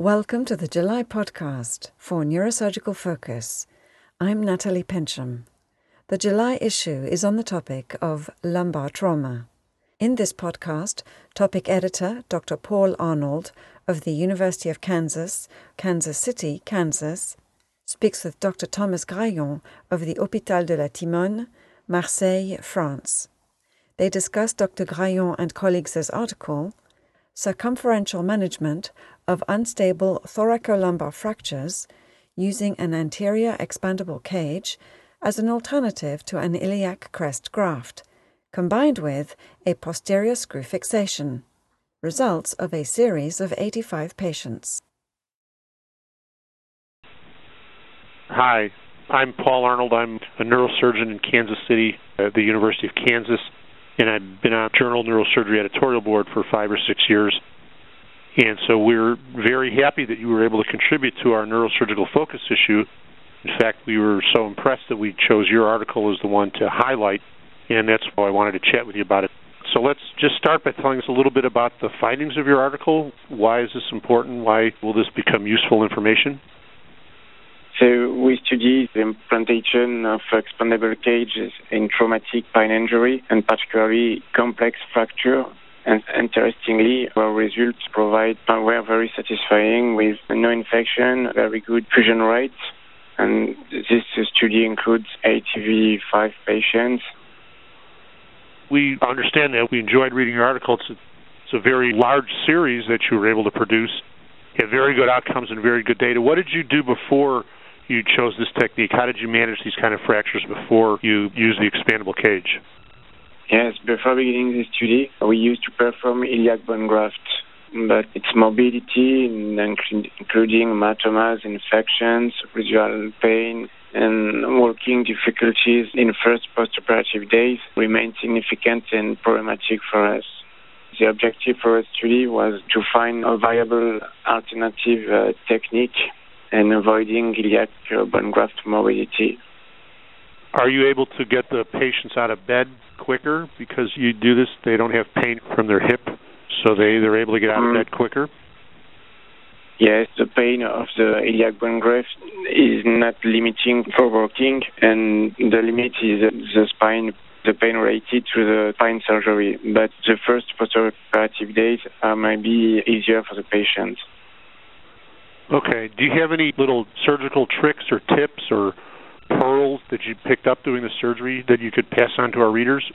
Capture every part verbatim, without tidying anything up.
Welcome to the July podcast for Neurosurgical Focus. I'm Natalie Pensham. The July issue is on the topic of lumbar trauma. In this podcast, topic editor Doctor Paul Arnold of the University of Kansas, Kansas City, Kansas, speaks with Doctor Thomas Graillon of the Hôpital de la Timone, Marseille, France. They discuss Doctor Graillon and colleagues' article, Circumferential Management of Unstable Thoracolumbar Fractures Using an Anterior Expandable Cage as an Alternative to an Iliac Crest Graft, combined with a posterior screw fixation. Results of a series of eighty-five patients. Hi, I'm Paul Arnold. I'm a neurosurgeon in Kansas City at the University of Kansas, and I've been on Journal Neurosurgery editorial board for five or six years. And so we're very happy that you were able to contribute to our neurosurgical focus issue. In fact, we were so impressed that we chose your article as the one to highlight, and that's why I wanted to chat with you about it. So let's just start by telling us a little bit about the findings of your article. Why is this important? Why will this become useful information? So we studied the implantation of expandable cages in traumatic spine injury and particularly complex fracture. And interestingly, our results provide were very satisfying with no infection, very good fusion rates. And this study includes eighty-five patients. We understand that. We enjoyed reading your article. It's a, it's a very large series that you were able to produce. You have very good outcomes and very good data. What did you do before you chose this technique? How did you manage these kind of fractures before you used the expandable cage? Yes, before beginning the study, we used to perform iliac bone graft, but its morbidity, including hematomas, infections, residual pain, and working difficulties in first postoperative days remained significant and problematic for us. The objective for our study was to find a viable alternative uh, technique and avoiding iliac bone graft morbidity. Are you able to get the patients out of bed quicker because you do this? They don't have pain from their hip, so they, they're able to get out of bed quicker? Yes, the pain of the iliac bone graft is not limiting for working, and the limit is the spine, the pain related to the spine surgery. But the first postoperative days are maybe easier for the patient. Okay. Do you have any little surgical tricks or tips or pearls that you picked up doing the surgery that you could pass on to our readers?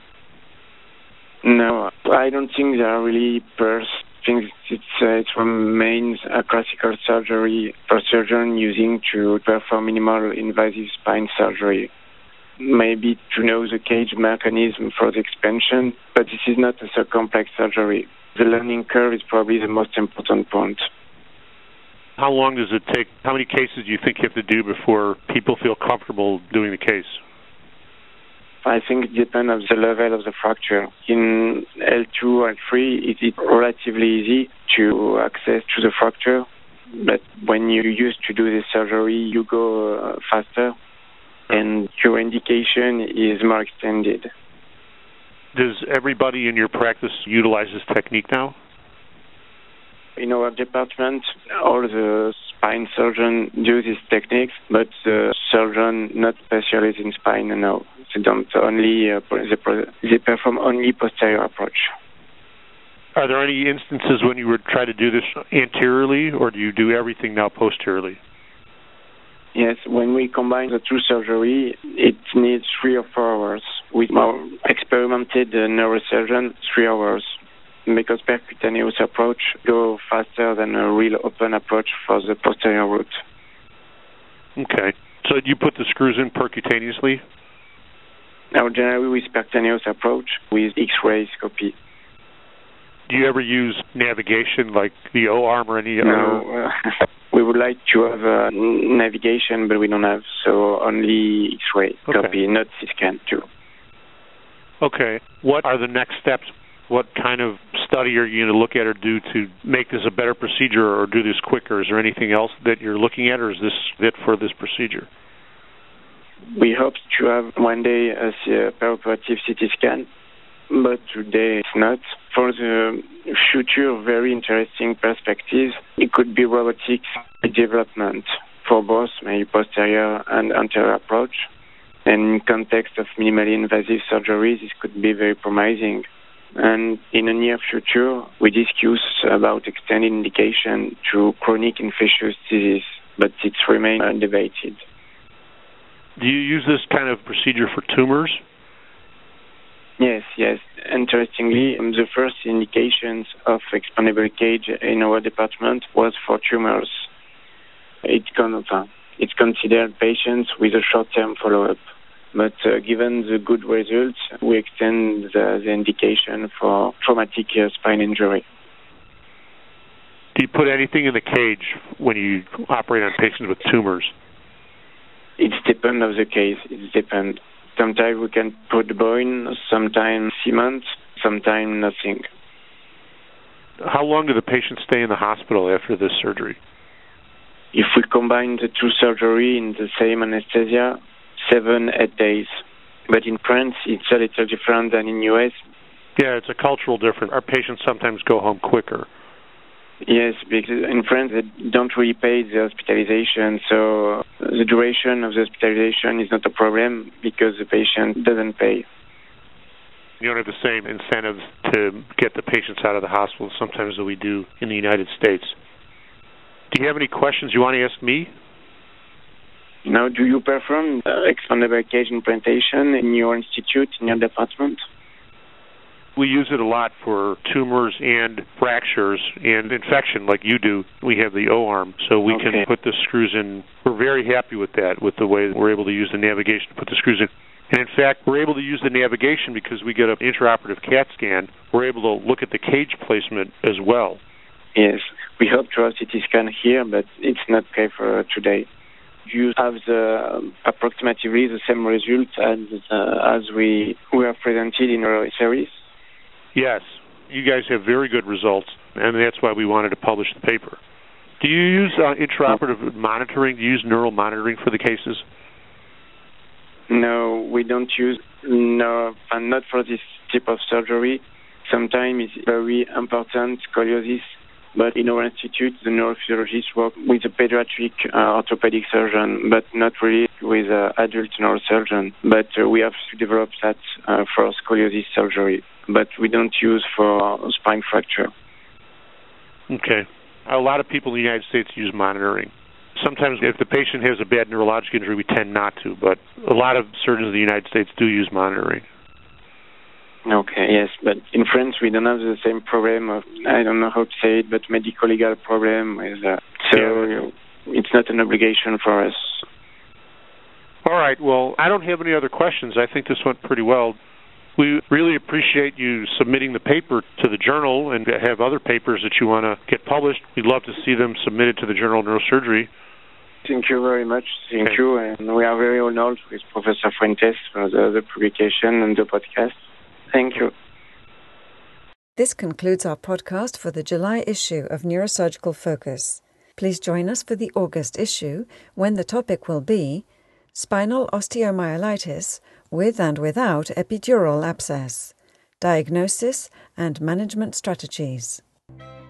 No, I don't think there are really pearls. Things it's uh, it remains a classical surgery for surgeon using to perform minimal invasive spine surgery. Maybe to know the cage mechanism for the expansion, but this is not a so complex surgery. The learning curve is probably the most important point. How long does it take? How many cases do you think you have to do before people feel comfortable doing the case? I think it depends on the level of the fracture. In L two or L three, it is relatively easy to access to the fracture, but when you used to do the surgery, you go uh, faster, and your indication is more extended. Does everybody in your practice utilize this technique now? In our department, all the spine surgeons do these techniques, but the surgeon not specialized in spine, no. They don't only, uh, they, they perform only posterior approach. Are there any instances when you would try to do this anteriorly, or do you do everything now posteriorly? Yes, when we combine the two surgery, it needs three or four hours. With our experimented uh, neurosurgeon, three hours. Because percutaneous approach go faster than a real open approach for the posterior route. Okay. So you put the screws in percutaneously? Now, generally with percutaneous approach with X-ray scopy. Do you ever use navigation like the O-arm or any no, other? No. Uh, we would like to have uh, navigation, but we don't have, so only X-ray okay. copy, not C-scan too. Okay. What are the next steps? What kind of study are you going to look at or do to make this a better procedure or do this quicker? Is there anything else that you're looking at, or is this it for this procedure? We hope to have one day a perioperative C T scan but today it's not. For the future, very interesting perspectives, it could be robotics development for both maybe posterior and anterior approach. And in context of minimally invasive surgery, this could be very promising. And in the near future, we discuss about extended indication to chronic infectious disease, but it remains undebated. Do you use this kind of procedure for tumors? Yes, yes. Interestingly, the first indications of expandable cage in our department was for tumors. It's, con- it's considered patients with a short-term follow-up. But uh, given the good results, we extend the, the indication for traumatic uh, spine injury. Do you put anything in the cage when you operate on patients with tumors? It depends on the case. It depends. Sometimes we can put bone, sometimes cement, sometimes nothing. How long do the patients stay in the hospital after this surgery? If we combine the two surgeries in the same anesthesia, seven, eight days. But in France, it's a little different than in U S. Yeah, it's a cultural difference. Our patients sometimes go home quicker. Yes, because in France, they don't really pay the hospitalization, so the duration of the hospitalization is not a problem because the patient doesn't pay. You don't have the same incentives to get the patients out of the hospital sometimes that we do in the United States. Do you have any questions you want to ask me? Now, do you perform uh, expandable cage implantation in your institute, in your department? We use it a lot for tumors and fractures and infection like you do. We have the O-arm, so we okay. can put the screws in. We're very happy with that, with the way we're able to use the navigation to put the screws in. And in fact, we're able to use the navigation because we get an intraoperative CAT scan. We're able to look at the cage placement as well. Yes, we hope to have C T scan here, but it's not okay for today. You have the um, approximately the same result as uh, as we we have presented in our series. Yes, you guys have very good results, and that's why we wanted to publish the paper. Do you use uh, intraoperative monitoring? Do you use neural monitoring for the cases? No, we don't use, no, and not for this type of surgery. Sometimes it's very important scoliosis, but in our institute, the neurophysiologists work with a pediatric uh, orthopedic surgeon, but not really with an adult neurosurgeon. But uh, we have to develop that uh, for scoliosis surgery, but we don't use for spine fracture. Okay. A lot of people in the United States use monitoring. Sometimes if the patient has a bad neurologic injury, we tend not to, but a lot of surgeons in the United States do use monitoring. Okay, yes, but in France we don't have the same problem of, I don't know how to say it, but medical legal problem with that. So yeah. It's not an obligation for us. All right, well, I don't have any other questions. I think this went pretty well. We really appreciate you submitting the paper to the journal and have other papers that you want to get published. We'd love to see them submitted to the Journal of Neurosurgery. Thank you very much. Thank okay. you. And we are very honored with Professor Fuentes for the, the publication and the podcast. Thank you. This concludes our podcast for the July issue of Neurosurgical Focus. Please join us for the August issue, when the topic will be spinal osteomyelitis with and without epidural abscess, diagnosis and management strategies.